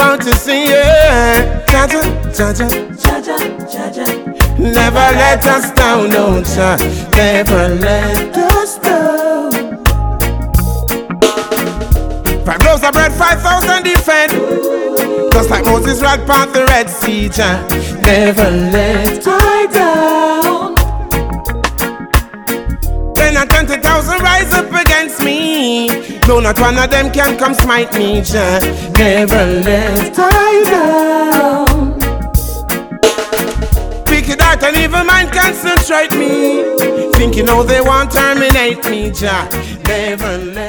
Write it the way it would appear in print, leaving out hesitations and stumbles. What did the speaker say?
out to see you. Jaja, Jaja, Jaja, Jaja. never let us down, no Jah. Never let us down. 5 loaves of bread, 5,000 defend. Just like Moses ran past the Red Sea, Jah. Never let I down. 10 and 20,000 rise up against me. No, not one of them can come smite me, Jah. Never let I down. Wicked heart and evil mind concentrate me, thinking how they want terminate me, Jah. Never let